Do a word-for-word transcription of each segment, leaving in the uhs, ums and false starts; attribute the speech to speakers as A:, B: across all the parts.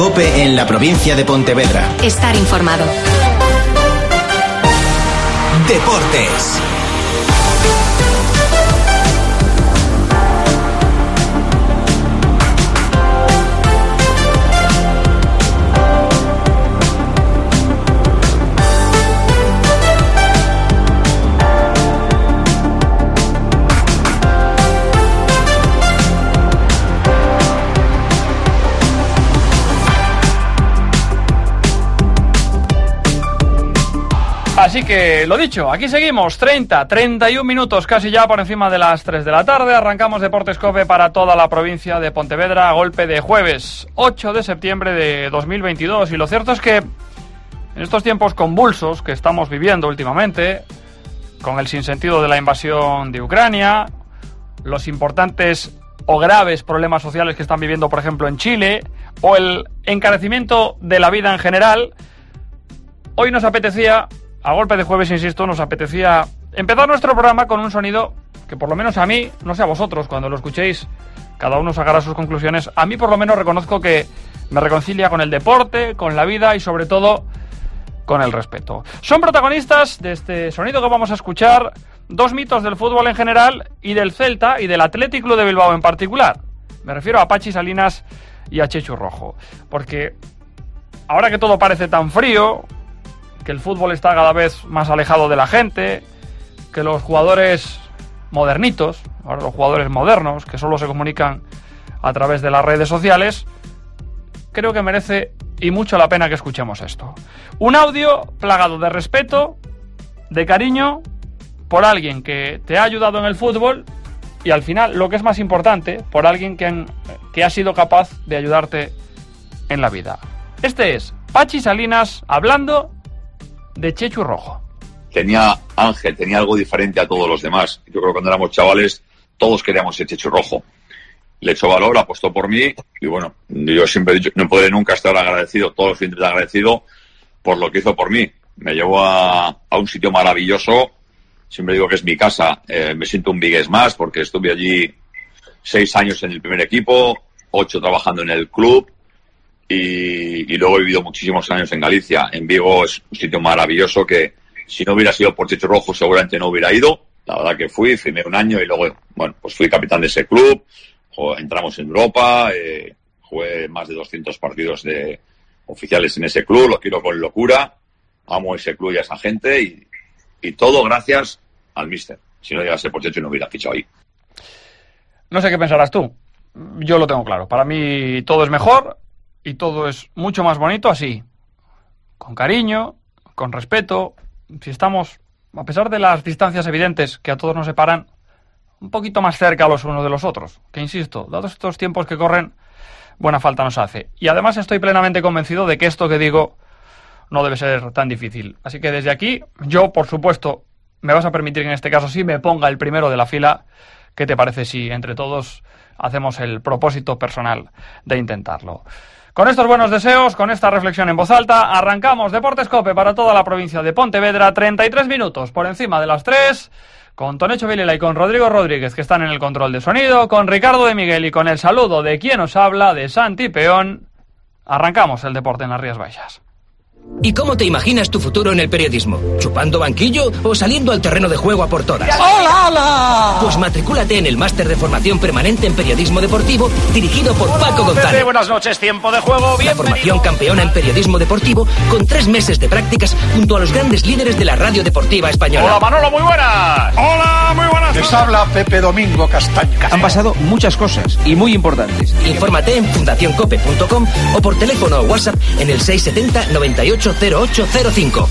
A: COPE en la provincia de Pontevedra.
B: Estar informado.
A: Deportes.
C: Así que, lo dicho, aquí seguimos, treinta, treinta y un minutos, casi ya por encima de las tres de la tarde. Arrancamos Deportes COPE para toda la provincia de Pontevedra a golpe de jueves, ocho de septiembre de dos mil veintidós. Y lo cierto es que en estos tiempos convulsos que estamos viviendo últimamente, con el sinsentido de la invasión de Ucrania, los importantes o graves problemas sociales que están viviendo, por ejemplo, en Chile, o el encarecimiento de la vida en general, hoy nos apetecía... A golpe de jueves, insisto, nos apetecía empezar nuestro programa con un sonido que por lo menos a mí, no sé a vosotros, cuando lo escuchéis, cada uno sacará sus conclusiones. A mí por lo menos reconozco que me reconcilia con el deporte, con la vida y sobre todo con el respeto. Son protagonistas de este sonido que vamos a escuchar dos mitos del fútbol en general y del Celta y del Athletic Club de Bilbao en particular. Me refiero a Pachi Salinas y a Chechu Rojo. Porque ahora que todo parece tan frío, que el fútbol está cada vez más alejado de la gente, que los jugadores modernitos, ahora los jugadores modernos, que solo se comunican a través de las redes sociales, creo que merece y mucho la pena que escuchemos esto. Un audio plagado de respeto, de cariño, por alguien que te ha ayudado en el fútbol y al final, lo que es más importante, por alguien que, han, que ha sido capaz de ayudarte en la vida. Este es Pachi Salinas hablando de Chechu Rojo.
D: Tenía Ángel, tenía algo diferente a todos los demás. Yo creo que cuando éramos chavales todos queríamos ser Chechu Rojo. Le echó valor, apostó por mí y bueno, yo siempre he dicho, no podré nunca estar agradecido, todos los fines agradecido por lo que hizo por mí. Me llevó a, a un sitio maravilloso, siempre digo que es mi casa, eh, me siento un vigués más porque estuve allí seis años en el primer equipo, ocho trabajando en el club. Y, y luego he vivido muchísimos años en Galicia. En Vigo es un sitio maravilloso que si no hubiera sido por Chechu Rojo seguramente no hubiera ido. La verdad que fui, firmé un año y luego, bueno, pues fui capitán de ese club. Entramos en Europa, eh, jugué más de doscientos partidos de oficiales en ese club, lo quiero con locura. Amo ese club y a esa gente y, y todo gracias al míster. Si no llegase por Chechu no hubiera fichado ahí.
C: No sé qué pensarás tú. Yo lo tengo claro. Para mí todo es mejor. Y todo es mucho más bonito así, con cariño, con respeto. Si estamos, a pesar de las distancias evidentes que a todos nos separan, un poquito más cerca los unos de los otros. Que insisto, dados estos tiempos que corren, buena falta nos hace. Y además estoy plenamente convencido de que esto que digo no debe ser tan difícil. Así que desde aquí, yo por supuesto, me vas a permitir que en este caso sí me ponga el primero de la fila. ¿Qué te parece si entre todos hacemos el propósito personal de intentarlo? Con estos buenos deseos, con esta reflexión en voz alta, arrancamos Deportes COPE para toda la provincia de Pontevedra, treinta y tres minutos por encima de las tres, con Tonecho Vilela y con Rodrigo Rodríguez, que están en el control de sonido, con Ricardo de Miguel y con el saludo de quien os habla, de Santi Peón. Arrancamos el deporte en las Rías Baixas.
E: ¿Y cómo te imaginas tu futuro en el periodismo? ¿Chupando banquillo o saliendo al terreno de juego a por todas?
F: ¡Hola, hola!
E: Pues matricúlate en el máster de formación permanente en periodismo deportivo dirigido por
F: Hola,
E: Paco González.
F: Pepe, buenas noches, tiempo de juego.
E: La formación campeona en periodismo deportivo con tres meses de prácticas junto a los grandes líderes de la radio deportiva española.
F: Hola, Manolo, muy buenas. Hola, muy buenas.
G: Les habla Pepe Domingo Castaño.
H: Han pasado muchas cosas y muy importantes.
E: Infórmate en fundación cope punto com o por teléfono o WhatsApp en el seis setenta noventa y ocho cero ocho cero cinco.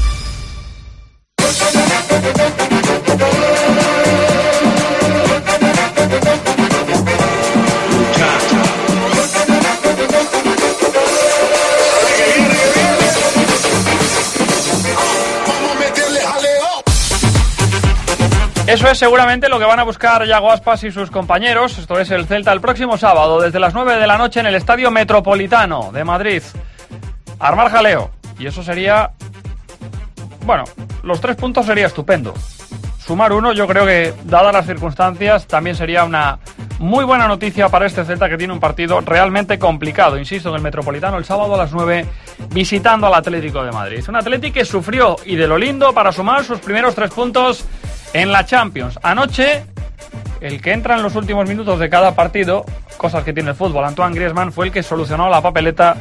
C: Eso es seguramente lo que van a buscar Yago Aspas y sus compañeros. Esto es el Celta el próximo sábado desde las nueve de la noche en el Estadio Metropolitano de Madrid. Armar jaleo. Y eso sería... Bueno, los tres puntos sería estupendo. Sumar uno yo creo que, dadas las circunstancias, también sería una muy buena noticia para este Celta, que tiene un partido realmente complicado, insisto, en el Metropolitano el sábado a las nueve, visitando al Atlético de Madrid. Un Atlético que sufrió y de lo lindo para sumar sus primeros tres puntos en la Champions. Anoche, el que entra en los últimos minutos de cada partido, cosas que tiene el fútbol, Antoine Griezmann, fue el que solucionó la papeleta.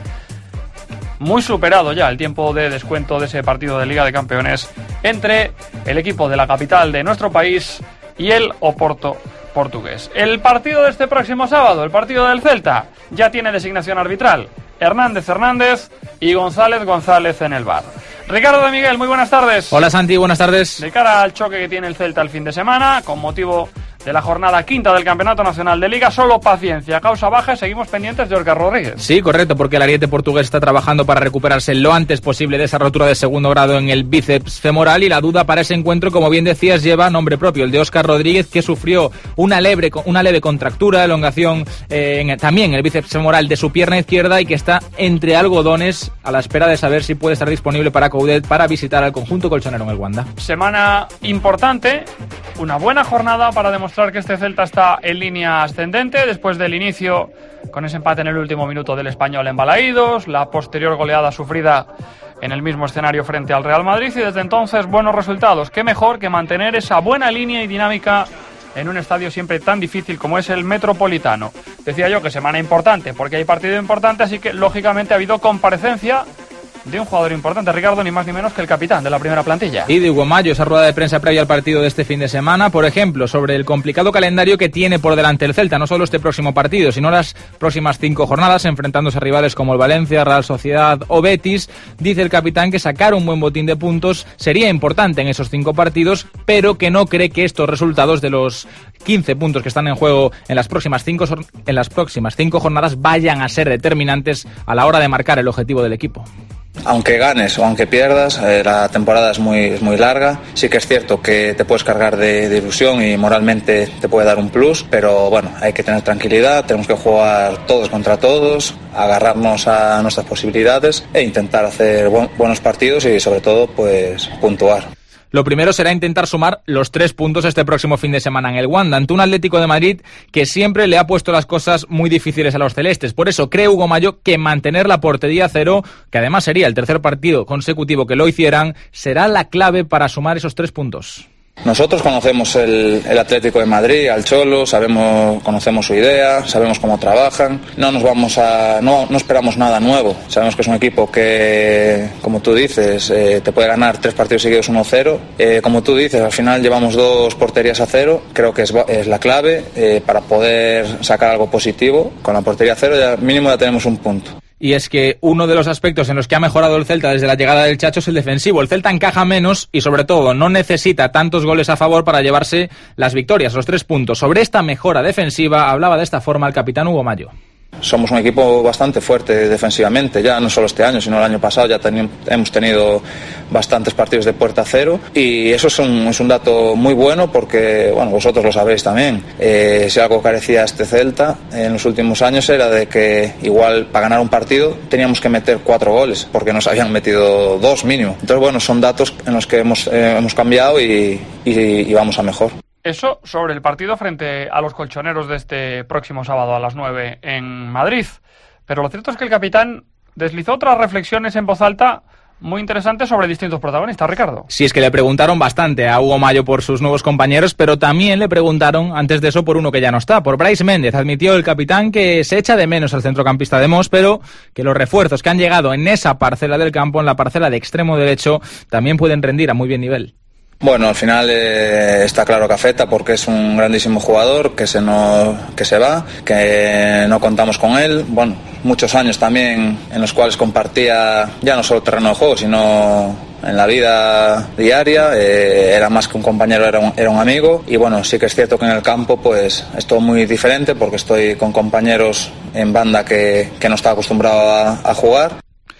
C: Muy superado ya el tiempo de descuento de ese partido de Liga de Campeones entre el equipo de la capital de nuestro país y el Oporto portugués. El partido de este próximo sábado, el partido del Celta, ya tiene designación arbitral. Hernández Hernández y González González en el V A R. Ricardo de Miguel, muy buenas tardes.
B: Hola Santi, buenas tardes.
C: De cara al choque que tiene el Celta el fin de semana, con motivo de la jornada quinta del Campeonato Nacional de Liga, solo paciencia, causa baja, y seguimos pendientes de Óscar Rodríguez.
B: Sí, correcto, porque el ariete portugués está trabajando para recuperarse lo antes posible de esa rotura de segundo grado en el bíceps femoral, y la duda para ese encuentro, como bien decías, lleva nombre propio, el de Óscar Rodríguez, que sufrió una leve, una leve contractura, elongación eh, en, también en el bíceps femoral de su pierna izquierda, y que está entre algodones a la espera de saber si puede estar disponible para Coudet para visitar al conjunto colchonero en el Wanda.
C: Semana importante, una buena jornada para demostrar que este Celta está en línea ascendente después del inicio con ese empate en el último minuto del Español en Balaídos, la posterior goleada sufrida en el mismo escenario frente al Real Madrid, y desde entonces buenos resultados. Qué mejor que mantener esa buena línea y dinámica en un estadio siempre tan difícil como es el Metropolitano. Decía yo que semana importante porque hay partido importante, así que lógicamente ha habido comparecencia de un jugador importante, Ricardo, ni más ni menos que el capitán de la primera plantilla.
B: Y de Hugo Mayo, esa rueda de prensa previa al partido de este fin de semana, por ejemplo, sobre el complicado calendario que tiene por delante el Celta, no solo este próximo partido, sino las próximas cinco jornadas, enfrentándose a rivales como el Valencia, Real Sociedad o Betis. Dice el capitán que sacar un buen botín de puntos sería importante en esos cinco partidos, pero que no cree que estos resultados de los quince puntos que están en juego en las próximas cinco, en las próximas cinco jornadas vayan a ser determinantes a la hora de marcar el objetivo del equipo.
I: Aunque ganes o aunque pierdas, eh, la temporada es muy, es muy larga. Sí que es cierto que te puedes cargar de, de ilusión y moralmente te puede dar un plus, pero bueno, hay que tener tranquilidad, tenemos que jugar todos contra todos, agarrarnos a nuestras posibilidades e intentar hacer bu- buenos partidos y sobre todo pues puntuar.
B: Lo primero será intentar sumar los tres puntos este próximo fin de semana en el Wanda, ante un Atlético de Madrid que siempre le ha puesto las cosas muy difíciles a los celestes. Por eso cree Hugo Mayo que mantener la portería a cero, que además sería el tercer partido consecutivo que lo hicieran, será la clave para sumar esos tres puntos.
I: Nosotros conocemos el, el Atlético de Madrid, al Cholo, sabemos, conocemos su idea, sabemos cómo trabajan. No nos vamos a, no, no esperamos nada nuevo. Sabemos que es un equipo que, como tú dices, eh, te puede ganar tres partidos seguidos uno cero. Eh, como tú dices, al final llevamos dos porterías a cero. Creo que es, es la clave eh, para poder sacar algo positivo. Con la portería a cero ya mínimo ya tenemos un punto.
B: Y es que uno de los aspectos en los que ha mejorado el Celta desde la llegada del Chacho es el defensivo. El Celta encaja menos y, sobre todo, no necesita tantos goles a favor para llevarse las victorias, los tres puntos. Sobre esta mejora defensiva hablaba de esta forma el capitán Hugo Mayo.
I: Somos un equipo bastante fuerte defensivamente, ya no solo este año, sino el año pasado ya ten, hemos tenido bastantes partidos de puerta a cero, y eso es un, es un dato muy bueno porque, bueno, vosotros lo sabéis también, eh, si algo carecía este Celta en los últimos años era de que igual para ganar un partido teníamos que meter cuatro goles, porque nos habían metido dos mínimo. Entonces, bueno, son datos en los que hemos, eh, hemos cambiado y, y, y vamos a mejor.
C: Eso sobre el partido frente a los colchoneros de este próximo sábado a las nueve en Madrid. Pero lo cierto es que el capitán deslizó otras reflexiones en voz alta muy interesantes sobre distintos protagonistas, Ricardo.
B: Sí, es que le preguntaron bastante a Hugo Mayo por sus nuevos compañeros, pero también le preguntaron antes de eso por uno que ya no está, por Brais Méndez. Admitió el capitán que se echa de menos al centrocampista de Mos, pero que los refuerzos que han llegado en esa parcela del campo, en la parcela de extremo derecho, también pueden rendir a muy bien nivel.
I: Bueno, al final eh, está claro que afecta porque es un grandísimo jugador que se, no, que se va, que no contamos con él. Bueno, muchos años también en los cuales compartía ya no solo terreno de juego, sino en la vida diaria. Eh, era más que un compañero, era un, era un amigo. Y bueno, sí que es cierto que en el campo pues es todo muy diferente porque estoy con compañeros en banda que, que no está acostumbrado a, a jugar.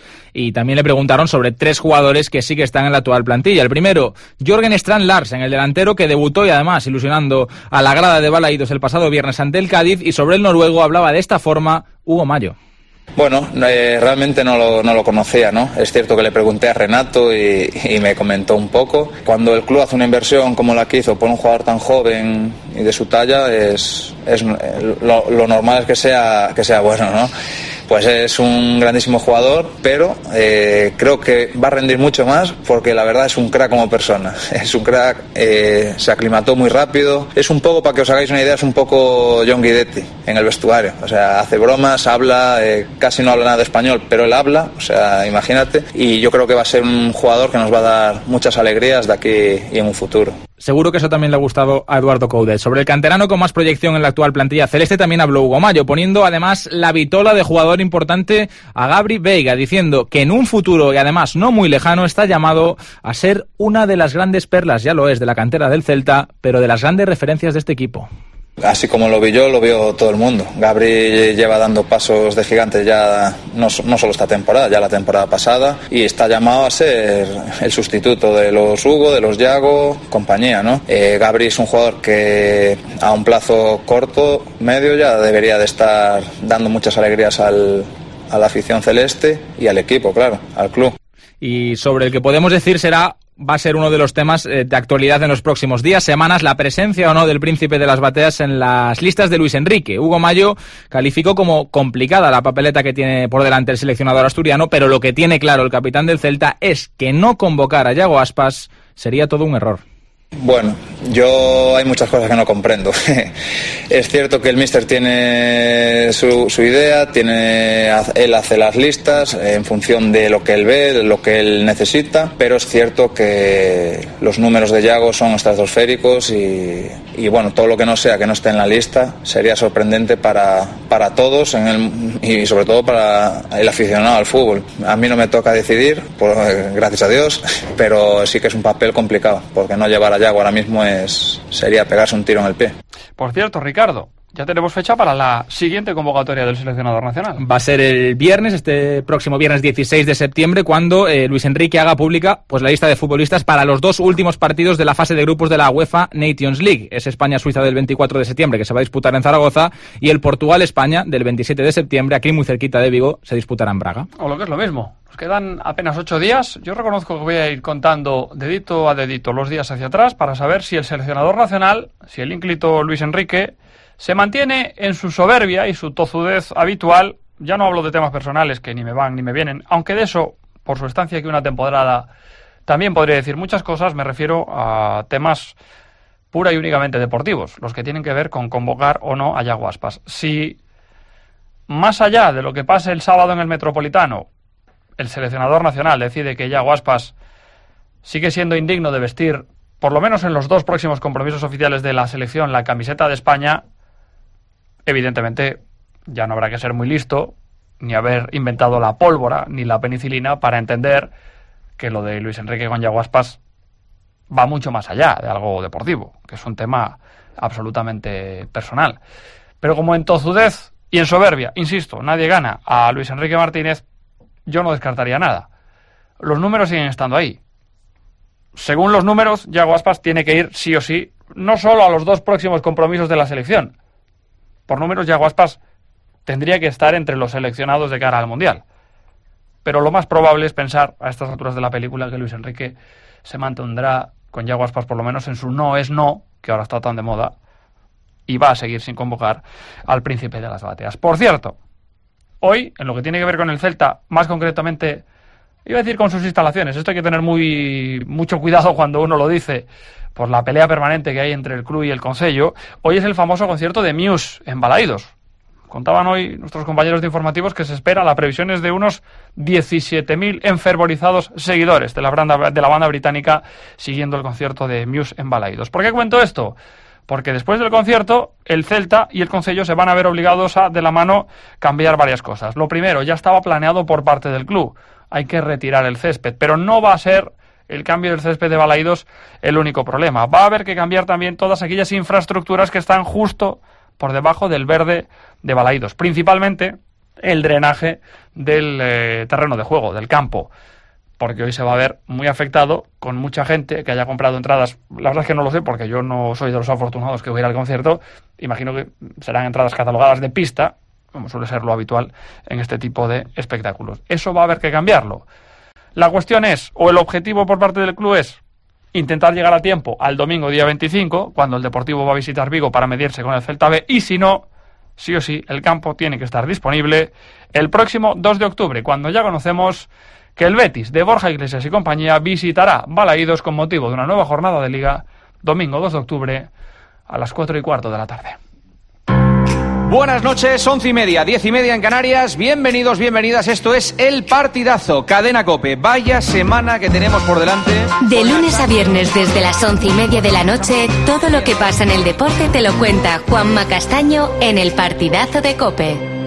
B: Y también le preguntaron sobre tres jugadores que sí que están en la actual plantilla. El primero, Jørgen Strand Larsen, el delantero que debutó y además ilusionando a la grada de Balaídos el pasado viernes ante el Cádiz, y sobre el noruego hablaba de esta forma Hugo Mayo.
I: Bueno, eh, realmente no lo, no lo conocía, ¿no? Es cierto que le pregunté a Renato y, y me comentó un poco. Cuando el club hace una inversión como la que hizo por un jugador tan joven y de su talla, es, es lo, lo normal es que sea, que sea bueno, ¿no? Pues es un grandísimo jugador, pero eh, creo que va a rendir mucho más porque la verdad es un crack como persona. Es un crack, eh, se aclimató muy rápido. Es un poco, para que os hagáis una idea, es un poco John Guidetti en el vestuario. O sea, hace bromas, habla, eh, casi no habla nada de español, pero él habla, o sea, imagínate. Y yo creo que va a ser un jugador que nos va a dar muchas alegrías de aquí y en un futuro.
B: Seguro que eso también le ha gustado a Eduardo Coudet. Sobre el canterano con más proyección en la actual plantilla celeste también habló Hugo Mallo, poniendo además la vitola de jugador importante a Gabri Veiga, diciendo que en un futuro y además no muy lejano está llamado a ser una de las grandes perlas, ya lo es, de la cantera del Celta, pero de las grandes referencias de este equipo.
I: Así como lo vi yo, lo vio todo el mundo. Gabri lleva dando pasos de gigante ya no, no solo esta temporada, ya la temporada pasada, y está llamado a ser el sustituto de los Hugo, de los Yago, compañía, ¿no? Eh, Gabri es un jugador que a un plazo corto, medio, ya debería de estar dando muchas alegrías al, a la afición celeste y al equipo, claro, al club.
B: Y sobre el que podemos decir será va a ser uno de los temas eh, de actualidad en los próximos días, semanas, la presencia o no del príncipe de las bateas en las listas de Luis Enrique. Hugo Mallo calificó como complicada la papeleta que tiene por delante el seleccionador asturiano, pero lo que tiene claro el capitán del Celta es que no convocar a Yago Aspas sería todo un error.
I: Bueno, yo hay muchas cosas que no comprendo. Es cierto que el míster tiene su, su idea, tiene, él hace las listas en función de lo que él ve, de lo que él necesita, pero es cierto que los números de Yago son estratosféricos y, y bueno, todo lo que no sea que no esté en la lista sería sorprendente para, para todos en el, y sobre todo para el aficionado al fútbol. A mí no me toca decidir, por, gracias a Dios, pero sí que es un papel complicado, porque no llevar a Yago ahora mismo es sería pegarse un tiro en el pie.
C: Por cierto, Ricardo, ya tenemos fecha para la siguiente convocatoria del seleccionador nacional.
B: Va a ser el viernes, este próximo viernes dieciséis de septiembre, cuando eh, Luis Enrique haga pública pues la lista de futbolistas para los dos últimos partidos de la fase de grupos de la UEFA Nations League. Es España-Suiza del veinticuatro de septiembre, que se va a disputar en Zaragoza, y el Portugal-España del veintisiete de septiembre, aquí muy cerquita de Vigo, se disputará en Braga.
C: O lo que es lo mismo. Nos quedan apenas ocho días. Yo reconozco que voy a ir contando dedito a dedito los días hacia atrás para saber si el seleccionador nacional, si el ínclito Luis Enrique, se mantiene en su soberbia y su tozudez habitual. Ya no hablo de temas personales que ni me van ni me vienen, aunque de eso, por su estancia aquí una temporada, también podría decir muchas cosas. Me refiero a temas pura y únicamente deportivos, los que tienen que ver con convocar o no a Yago Aspas. Si más allá de lo que pase el sábado en el Metropolitano, el seleccionador nacional decide que Yago Aspas sigue siendo indigno de vestir, por lo menos en los dos próximos compromisos oficiales de la selección, la camiseta de España, evidentemente ya no habrá que ser muy listo, ni haber inventado la pólvora, ni la penicilina, para entender que lo de Luis Enrique con Yago Aspas va mucho más allá de algo deportivo, que es un tema absolutamente personal. Pero como en tozudez y en soberbia, insisto, nadie gana a Luis Enrique Martínez, yo no descartaría nada. Los números siguen estando ahí. Según los números, Yago Aspas tiene que ir sí o sí, no solo a los dos próximos compromisos de la selección. Por números, Yago Aspas tendría que estar entre los seleccionados de cara al Mundial. Pero lo más probable es pensar, a estas alturas de la película, que Luis Enrique se mantendrá con Yago Aspas por lo menos en su no es no, que ahora está tan de moda, y va a seguir sin convocar al príncipe de las bateas. Por cierto, hoy, en lo que tiene que ver con el Celta, más concretamente, iba a decir con sus instalaciones, esto hay que tener muy mucho cuidado cuando uno lo dice, por la pelea permanente que hay entre el club y el Concello. Hoy es el famoso concierto de Muse en Balaídos. Contaban hoy nuestros compañeros de informativos que se espera, la previsión es de unos diecisiete mil enfervorizados seguidores de la banda, de la banda británica siguiendo el concierto de Muse en Balaídos. ¿Por qué cuento esto? Porque después del concierto, el Celta y el Concello se van a ver obligados a, de la mano, cambiar varias cosas. Lo primero, ya estaba planeado por parte del club. Hay que retirar el césped, pero no va a ser el cambio del césped de Balaídos el único problema. Va a haber que cambiar también todas aquellas infraestructuras que están justo por debajo del verde de Balaídos. Principalmente el drenaje del eh, terreno de juego, del campo. Porque hoy se va a ver muy afectado, con mucha gente que haya comprado entradas. La verdad es que no lo sé, porque yo no soy de los afortunados que voy a ir al concierto. Imagino que serán entradas catalogadas de pista, como suele ser lo habitual en este tipo de espectáculos. Eso va a haber que cambiarlo. La cuestión es, o el objetivo por parte del club es intentar llegar a tiempo al domingo día veinticinco, cuando el Deportivo va a visitar Vigo para medirse con el Celta B, y si no, sí o sí, el campo tiene que estar disponible el próximo dos de octubre, cuando ya conocemos que el Betis de Borja Iglesias y compañía visitará Balaídos con motivo de una nueva jornada de Liga, domingo dos de octubre a las cuatro y cuarto de la tarde.
H: Buenas noches, once y media, diez y media en Canarias. Bienvenidos, bienvenidas. Esto es El Partidazo, Cadena COPE. Vaya semana que tenemos por delante.
J: De lunes a viernes desde las once y media de la noche, todo lo que pasa en el deporte te lo cuenta Juanma Castaño en El Partidazo de COPE.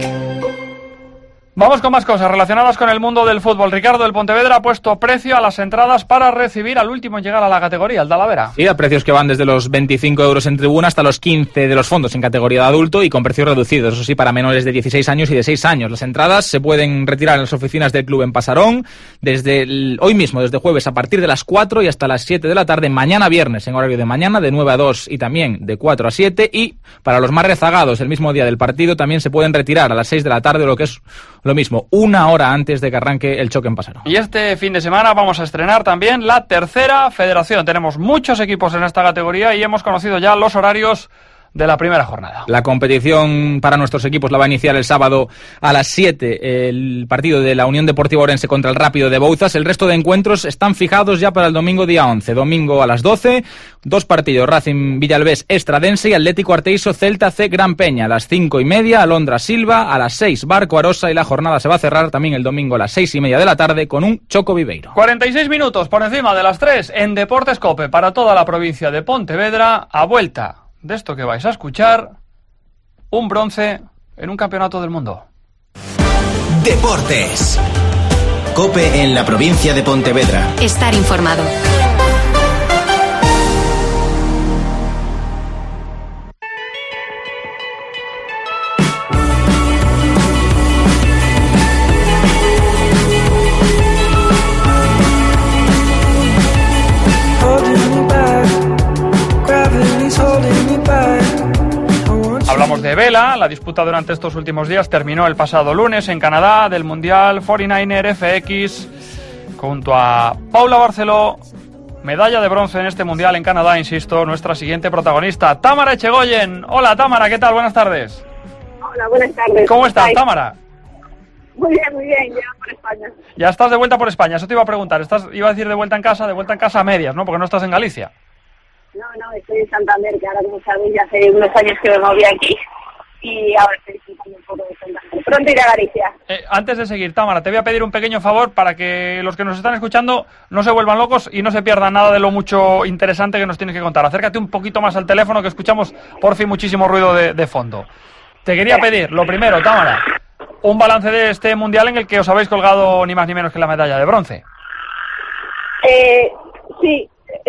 C: Vamos con más cosas relacionadas con el mundo del fútbol. Ricardo, del Pontevedra ha puesto precio a las entradas para recibir al último en llegar a la categoría, el Talavera.
B: Sí, a precios que van desde los veinticinco euros en tribuna hasta los quince de los fondos en categoría de adulto y con precios reducidos, eso sí, para menores de dieciséis años y de seis años. Las entradas se pueden retirar en las oficinas del club en Pasarón desde el, hoy mismo, desde jueves a partir de las cuatro y hasta las siete de la tarde, mañana viernes en horario de mañana de nueve a dos y también de cuatro a siete, y para los más rezagados el mismo día del partido también se pueden retirar a las seis de la tarde, lo que es lo mismo, una hora antes de que arranque el choque en Pasarón.
C: Y este fin de semana vamos a estrenar también la tercera federación. Tenemos muchos equipos en esta categoría y hemos conocido ya los horarios de la primera jornada.
B: La competición para nuestros equipos la va a iniciar el sábado a las siete, el partido de la Unión Deportiva Orense contra el Rápido de Bouzas. El resto de encuentros están fijados ya para el domingo día once. Domingo a las doce, dos partidos: Racing Villalbés Estradense y Atlético Arteiso Celta C Gran Peña. A las cinco y media, Alondra Silva. A las seis, Barco Arosa, y la jornada se va a cerrar también el domingo a las seis y media de la tarde con un Choco Viveiro.
C: cuarenta y seis minutos por encima de las tres en Deportes COPE para toda la provincia de Pontevedra, a vuelta de esto que vais a escuchar, un bronce en un campeonato del mundo.
A: Deportes. COPE en la provincia de Pontevedra.
J: Estar informado.
C: Hablamos de vela. La disputa durante estos últimos días terminó el pasado lunes en Canadá del Mundial cuarenta y nueve er F X junto a Paula Barceló, medalla de bronce en este Mundial en Canadá, insisto, nuestra siguiente protagonista, Támara Echegoyen. Hola Támara, ¿qué tal? Buenas tardes.
K: Hola, buenas tardes.
C: ¿Cómo estás, ¿Estáis? Támara?
K: Muy bien, muy bien, ya por España.
C: Ya estás de vuelta por España, eso te iba a preguntar. Estás, iba a decir de vuelta en casa, de vuelta en casa a medias, ¿no? Porque no estás en Galicia.
K: No, no, estoy en Santander, que ahora, como sabéis, ya hace unos años que me moví aquí y ahora estoy disfrutando un poco de Santander. Pronto iré a Galicia.
C: Eh, antes de seguir, Támara, te voy a pedir un pequeño favor para que los que nos están escuchando no se vuelvan locos y no se pierdan nada de lo mucho interesante que nos tienes que contar. Acércate un poquito más al teléfono, que escuchamos por fin muchísimo ruido de, de fondo. Te quería pedir, lo primero, Támara, un balance de este Mundial en el que os habéis colgado ni más ni menos que la medalla de bronce.
K: Eh, sí.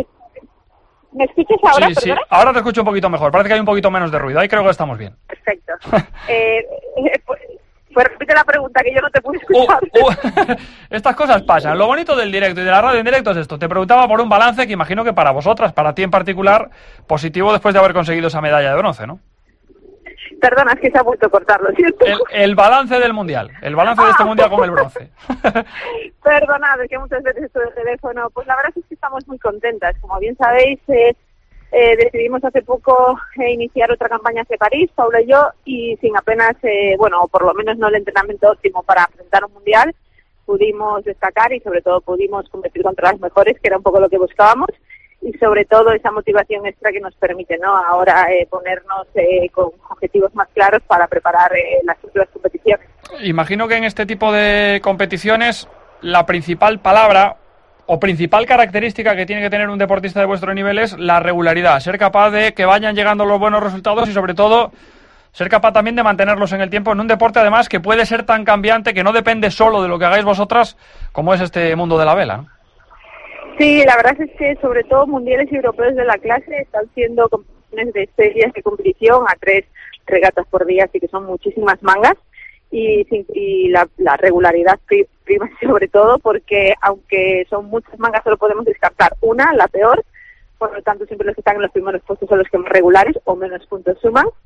K: ¿Me escuchas ahora?
C: Sí, sí, ahora te escucho un poquito mejor. Parece que hay un poquito menos de ruido. Ahí creo que estamos bien.
K: Perfecto. eh, pues, pues repite la pregunta, que yo no te pude escuchar.
C: Uh, uh, estas cosas pasan. Lo bonito del directo y de la radio en directo es esto. Te preguntaba por un balance que imagino que para vosotras, para ti en particular, positivo después de haber conseguido esa medalla de bronce, ¿no?
K: Perdona, es que se ha vuelto a cortar, lo siento.
C: El, el balance del Mundial. El balance de este Mundial con el bronce.
K: Perdonad, es que muchas veces esto del teléfono. Pues la verdad es que estamos muy contentas. Como bien sabéis, eh, eh, decidimos hace poco eh, iniciar otra campaña hacia París, Paula y yo, y sin apenas, eh, bueno, o por lo menos no el entrenamiento óptimo para enfrentar un Mundial, pudimos destacar y sobre todo pudimos competir contra las mejores, que era un poco lo que buscábamos. Y sobre todo esa motivación extra que nos permite, ¿no?, ahora eh, ponernos eh, con objetivos más claros para preparar eh, las futuras competiciones.
C: Imagino que en este tipo de competiciones la principal palabra o principal característica que tiene que tener un deportista de vuestro nivel es la regularidad, ser capaz de que vayan llegando los buenos resultados y sobre todo ser capaz también de mantenerlos en el tiempo en un deporte además que puede ser tan cambiante, que no depende solo de lo que hagáis vosotras como es este mundo de la vela, ¿no?
K: Sí, la verdad es que sobre todo mundiales y europeos de la clase están siendo competiciones de seis días de competición a tres regatas por día, así que son muchísimas mangas y, y la, la regularidad prima sobre todo porque aunque son muchas mangas solo podemos descartar una, la peor, por lo tanto siempre los que están en los primeros puestos son los que más regulares o menos puntos suman.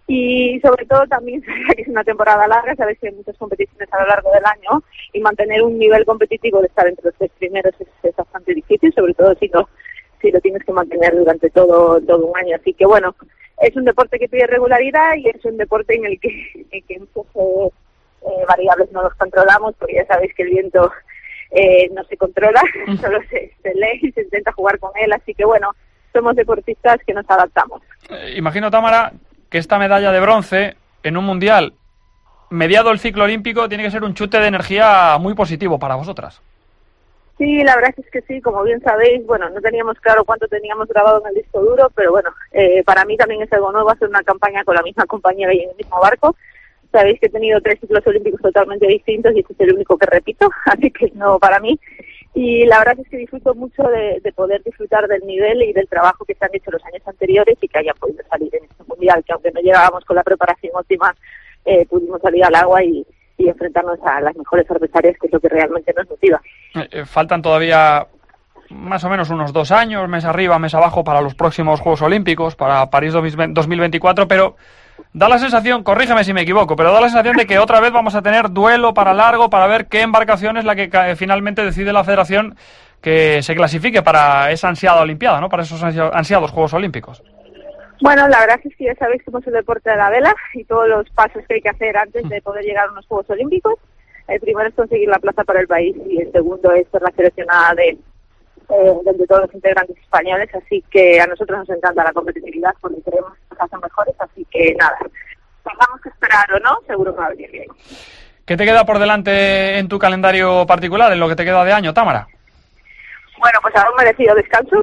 K: Y sobre todo también que es una temporada larga, sabes que hay muchas competiciones a lo largo del año y mantener un nivel competitivo de estar entre los tres primeros es, es bastante difícil, sobre todo si lo, si lo tienes que mantener durante todo, todo un año. Así que bueno, es un deporte que pide regularidad y es un deporte en el que, en que muchas eh, eh, variables no los controlamos, porque ya sabéis que el viento eh, no se controla, solo se, se lee y se intenta jugar con él. Así que bueno, somos deportistas que nos adaptamos.
C: Eh, imagino, Támara, que esta medalla de bronce en un mundial mediado el ciclo olímpico tiene que ser un chute de energía muy positivo para vosotras.
K: Sí, la verdad es que sí, como bien sabéis, bueno, no teníamos claro cuánto teníamos grabado en el disco duro, pero bueno, eh, para mí también es algo nuevo hacer una campaña con la misma compañera y en el mismo barco. Sabéis que he tenido tres ciclos olímpicos totalmente distintos y este es el único que repito, así que es nuevo para mí. Y la verdad es que disfruto mucho de, de poder disfrutar del nivel y del trabajo que se han hecho los años anteriores y que hayan podido salir en este mundial, que aunque no llegábamos con la preparación óptima, eh, pudimos salir al agua y, y enfrentarnos a las mejores adversarias, que es lo que realmente nos motiva.
C: Eh, eh, faltan todavía más o menos unos dos años, mes arriba, mes abajo, para los próximos Juegos Olímpicos, para París dos mil veinticuatro, pero da la sensación, corrígeme si me equivoco, pero da la sensación de que otra vez vamos a tener duelo para largo para ver qué embarcación es la que eh, finalmente decide la federación que se clasifique para esa ansiada Olimpiada, ¿no? Para esos ansiados Juegos Olímpicos.
K: Bueno, la verdad es que ya sabéis cómo es el deporte de la vela y todos los pasos que hay que hacer antes de poder llegar a unos Juegos Olímpicos. El primero es conseguir la plaza para el país y el segundo es ser la seleccionada de, eh, de todos los integrantes españoles. Así que a nosotros nos encanta la competitividad porque queremos que nos hacen mejores. Así que nada, tengamos que esperar o no, seguro que va a venir bien.
C: ¿Qué te queda por delante en tu calendario particular, en lo que te queda de año, Támara?
K: Bueno, pues ahora un merecido descanso.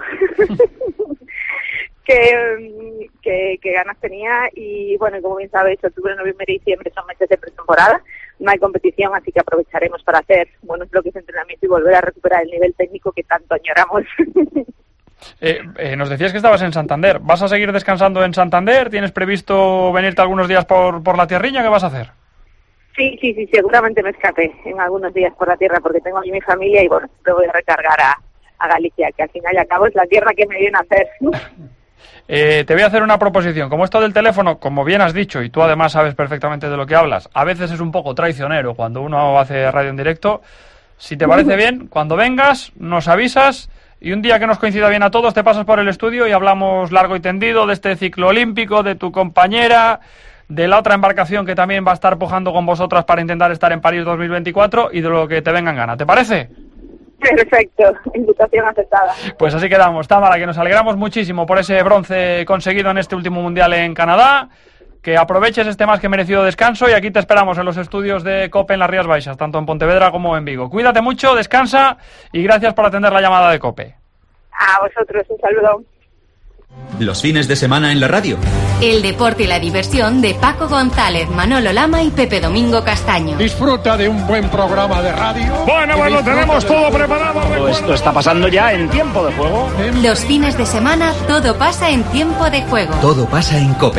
K: Que, que, que ganas tenía y bueno, como bien sabéis, octubre, noviembre y diciembre son meses de pretemporada, no hay competición, así que aprovecharemos para hacer buenos bloques de entrenamiento y volver a recuperar el nivel técnico que tanto añoramos.
C: Eh, eh, nos decías que estabas en Santander, ¿vas a seguir descansando en Santander? ¿Tienes previsto venirte algunos días por, por la tierrilla? ¿Qué vas a hacer?
K: Sí, sí, sí, seguramente me escape en algunos días por la tierra porque tengo allí mi familia y bueno, me voy a recargar a, a Galicia, que al final y al cabo es la tierra que me viene a hacer.
C: Eh, te voy a hacer una proposición. Como esto del teléfono, como bien has dicho, y tú además sabes perfectamente de lo que hablas, a veces es un poco traicionero cuando uno hace radio en directo. Si te parece bien, cuando vengas, nos avisas y un día que nos coincida bien a todos, te pasas por el estudio y hablamos largo y tendido de este ciclo olímpico, de tu compañera, de la otra embarcación que también va a estar pujando con vosotras para intentar estar en París dos mil veinticuatro y de lo que te venga en gana. ¿Te parece?
K: Perfecto, invitación aceptada.
C: Pues así quedamos, Támara, que nos alegramos muchísimo por ese bronce conseguido en este último mundial en Canadá, que aproveches este más que merecido descanso y aquí te esperamos en los estudios de COPE en las Rías Baixas, tanto en Pontevedra como en Vigo. Cuídate mucho, descansa y gracias por atender la llamada de COPE.
K: A vosotros, un saludo.
A: Los fines de semana en la radio.
J: El deporte y la diversión de Paco González, Manolo Lama y Pepe Domingo Castaño.
G: Disfruta de un buen programa de radio.
F: Bueno, bueno, tenemos todo preparado.
L: Todo esto está pasando ya en tiempo de juego.
J: Los fines de semana todo pasa en tiempo de juego.
A: Todo pasa en COPE.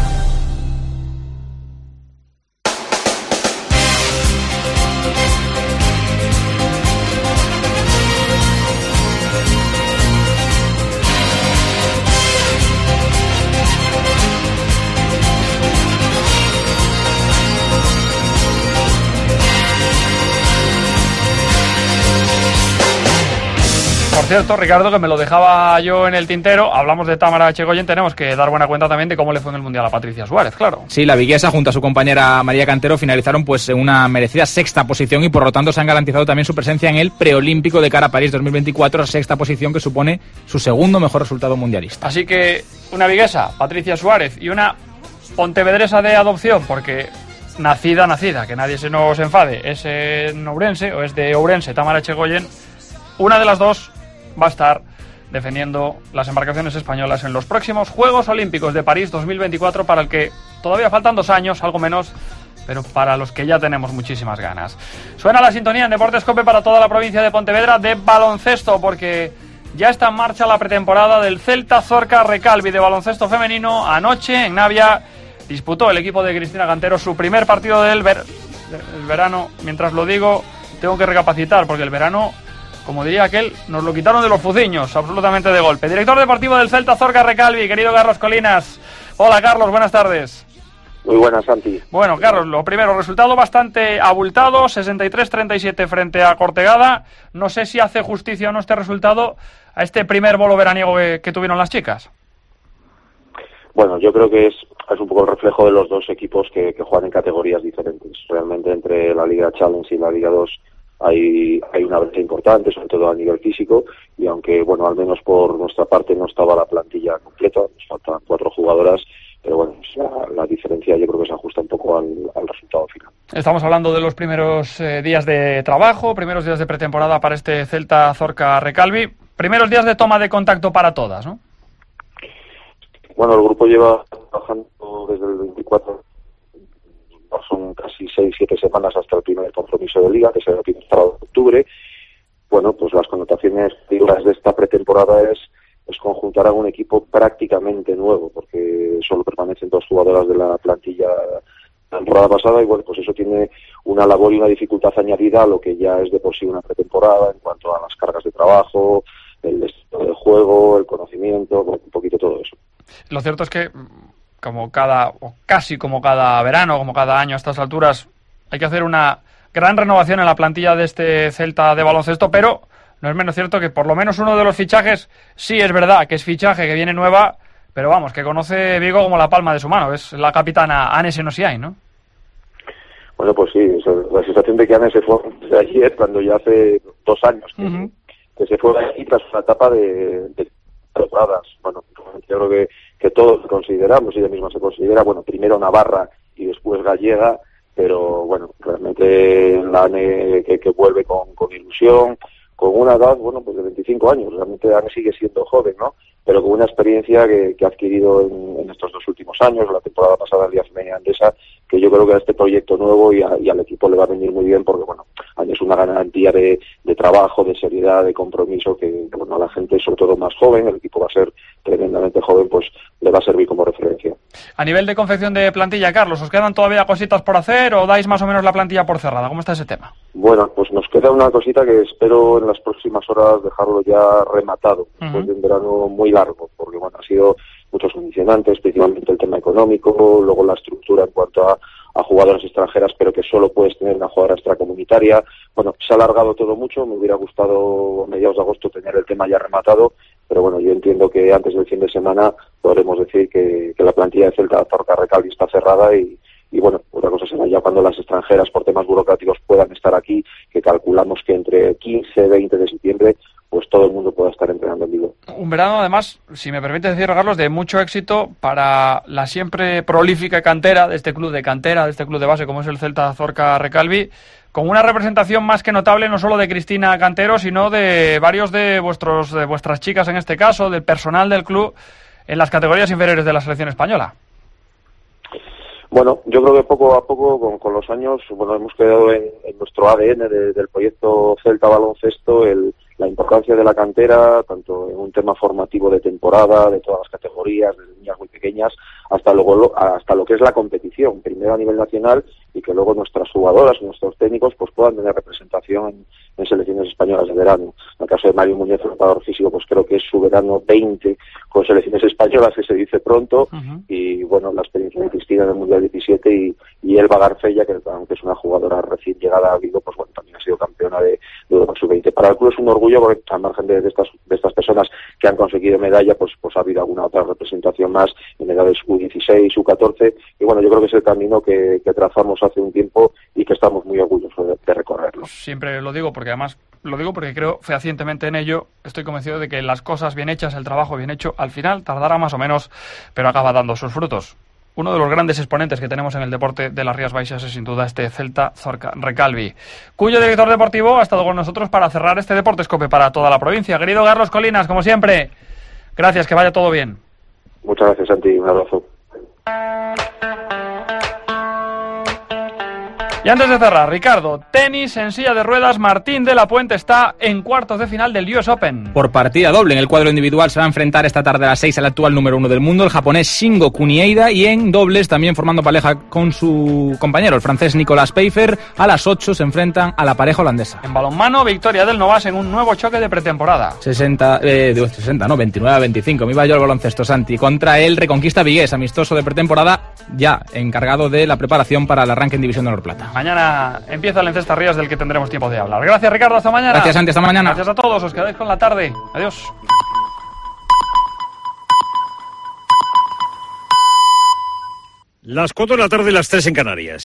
C: Por cierto, Ricardo, que me lo dejaba yo en el tintero, hablamos de Támara Echegoyen, tenemos que dar buena cuenta también de cómo le fue en el Mundial a Patricia Suárez, claro.
B: Sí, la viguesa junto a su compañera María Cantero finalizaron pues en una merecida sexta posición y por lo tanto se han garantizado también su presencia en el preolímpico de cara a París dos mil veinticuatro, sexta posición que supone su segundo mejor resultado mundialista.
C: Así que una viguesa, Patricia Suárez, y una pontevedresa de adopción, porque nacida, nacida, que nadie se nos enfade, es en Ourense, o es de Ourense, Támara Echegoyen, una de las dos va a estar defendiendo las embarcaciones españolas en los próximos Juegos Olímpicos de París dos mil veinticuatro, para el que todavía faltan dos años, algo menos, pero para los que ya tenemos muchísimas ganas. Suena la sintonía en Deportes COPE para toda la provincia de Pontevedra de baloncesto, porque ya está en marcha la pretemporada del Celta Zorca Recalvi de baloncesto femenino. Anoche en Navia disputó el equipo de Cristina Cantero su primer partido del, ver- del verano. Mientras lo digo, tengo que recapacitar, porque el verano, como diría aquel, nos lo quitaron de los fuciños, absolutamente de golpe. Director deportivo del Celta Zorca Recalvi, querido Carlos Colinas. Hola Carlos, buenas tardes.
M: Muy buenas, Santi.
C: Bueno, Carlos, lo primero, resultado bastante abultado, sesenta y tres treinta y siete frente a Cortegada. No sé si hace justicia o no este resultado a este primer bolo veraniego que, que tuvieron las chicas.
M: Bueno, yo creo que es, es un poco el reflejo de los dos equipos que, que juegan en categorías diferentes. Realmente entre la Liga Challenge y la Liga dos hay, hay una brecha importante, sobre todo a nivel físico, y aunque, bueno, al menos por nuestra parte no estaba la plantilla completa, nos faltan cuatro jugadoras, pero bueno, la, la diferencia yo creo que se ajusta un poco al, al resultado final.
C: Estamos hablando de los primeros eh, días de trabajo, primeros días de pretemporada para este Celta Zorca Recalvi, primeros días de toma de contacto para todas, ¿no?
M: Bueno, el grupo lleva trabajando desde el veinticuatro, son casi seis siete semanas hasta el primer compromiso de Liga, que será el primer sábado de octubre. Bueno, pues las connotaciones de esta pretemporada es, es conjuntar a un equipo prácticamente nuevo, porque solo permanecen dos jugadoras de la plantilla la temporada pasada, y bueno, pues eso tiene una labor y una dificultad añadida a lo que ya es de por sí una pretemporada en cuanto a las cargas de trabajo, el estilo de juego, el conocimiento, bueno, un poquito todo eso.
C: Lo cierto es que, como cada, o casi como cada verano, como cada año a estas alturas, hay que hacer una gran renovación en la plantilla de este Celta de baloncesto, pero no es menos cierto que por lo menos uno de los fichajes, sí es verdad que es fichaje, que viene nueva, pero vamos, que conoce Vigo como la palma de su mano, es la capitana Anne Senosiay, ¿no?
M: Bueno, pues sí, la sensación de que Anne se fue de ayer, cuando ya hace dos años que, uh-huh. que se fue de aquí tras una etapa de, de temporadas. Bueno, yo creo que, que todos consideramos, y ella misma se considera, bueno, primero navarra y después gallega, pero bueno, realmente la Anne que, que vuelve con, con ilusión, con una edad, bueno, pues de veinticinco años, realmente Anne sigue siendo joven, ¿no? Pero con una experiencia que, que ha adquirido en, en estos dos últimos años, la temporada pasada en Liga Femenina Andesa, que yo creo que a este proyecto nuevo y, a, y al equipo le va a venir muy bien, porque bueno, Anne es una garantía de, de trabajo, de seriedad, de compromiso, que bueno, a la gente, sobre todo más joven, el equipo va a ser tremendamente joven, pues le va a servir como referencia.
C: A nivel de confección de plantilla, Carlos, ¿os quedan todavía cositas por hacer o dais más o menos la plantilla por cerrada? ¿Cómo está ese tema?
M: Bueno, pues nos queda una cosita que espero en las próximas horas dejarlo ya rematado, uh-huh. después de un verano muy largo, porque bueno, ha sido muchos condicionantes, principalmente el tema económico, luego la estructura en cuanto a, a jugadoras extranjeras, pero que solo puedes tener una jugadora extracomunitaria. Bueno, se ha alargado todo mucho, me hubiera gustado a mediados de agosto tener el tema ya rematado, pero bueno, yo entiendo que antes del fin de semana podremos decir que, que la plantilla de Celta Zorca Recalvi está cerrada y Y bueno, otra cosa será ya cuando las extranjeras por temas burocráticos puedan estar aquí, que calculamos que entre quince y veinte de septiembre, pues todo el mundo pueda estar entrenando en Vigo.
C: Un verano, además, si me permite decir, Carlos, de mucho éxito para la siempre prolífica cantera de este club de cantera, de este club de base como es el Celta Zorca Recalvi, con una representación más que notable no solo de Cristina Cantero, sino de varios de vuestros de vuestras chicas en este caso, del personal del club en las categorías inferiores de la selección española.
M: Bueno, yo creo que poco a poco, con, con los años, bueno, hemos quedado en, en nuestro A D N de, del proyecto Celta Baloncesto el, la importancia de la cantera, tanto en un tema formativo de temporada, de todas las categorías, desde niñas muy pequeñas, hasta luego hasta lo que es la competición, primero a nivel nacional, y que luego nuestras jugadoras, nuestros técnicos, pues puedan tener representación en, en selecciones españolas de verano. En el caso de Mario Muñoz, el preparador físico, pues creo que es su verano veinte con selecciones españolas, que se dice pronto, uh-huh. y bueno, la experiencia de Cristina en el Mundial diecisiete y, y Elba Garcella, que aunque es una jugadora recién llegada a Vigo, pues bueno, también ha sido campeona de, de Europa sub veinte. Para el club es un orgullo, porque al margen de, de estas de estas personas que han conseguido medalla, pues pues ha habido alguna otra representación más en edades U dieciséis, U catorce, y bueno, yo creo que es el camino que, que trazamos hace un tiempo y que estamos muy orgullosos de, de recorrerlo.
C: Siempre lo digo, porque además lo digo porque creo fehacientemente en ello. Estoy convencido de que las cosas bien hechas, el trabajo bien hecho, al final tardará más o menos, pero acaba dando sus frutos. Uno de los grandes exponentes que tenemos en el deporte de las Rías Baixas es sin duda este Celta Zorca Recalvi, cuyo director deportivo ha estado con nosotros para cerrar este Deportes COPE para toda la provincia. Querido Carlos Colinas, como siempre, gracias, que vaya todo bien.
M: Muchas gracias, Santi, un abrazo.
C: Y antes de cerrar, Ricardo, tenis en silla de ruedas, Martín de la Puente está en cuartos de final del U S Open.
B: Por partida doble, en el cuadro individual se va a enfrentar esta tarde a las seis al actual número uno del mundo, el japonés Shingo Kunieda, y en dobles, también formando pareja con su compañero, el francés Nicolas Pfeiffer, a las ocho se enfrentan a la pareja holandesa.
C: En balonmano, victoria del Novas en un nuevo choque de pretemporada.
B: sesenta, eh, sesenta, no, veintinueve a veinticinco, me iba yo al baloncesto, Santi, contra el Reconquista Vigués, amistoso de pretemporada, ya encargado de la preparación para el arranque en División de Honor Plata.
C: Mañana empieza el Encesta Ríos, del que tendremos tiempo de hablar. Gracias, Ricardo, hasta mañana.
B: Gracias, Santi, hasta mañana.
C: Gracias a todos, os quedáis con la tarde. Adiós.
F: Las cuatro de la tarde, las tres en Canarias.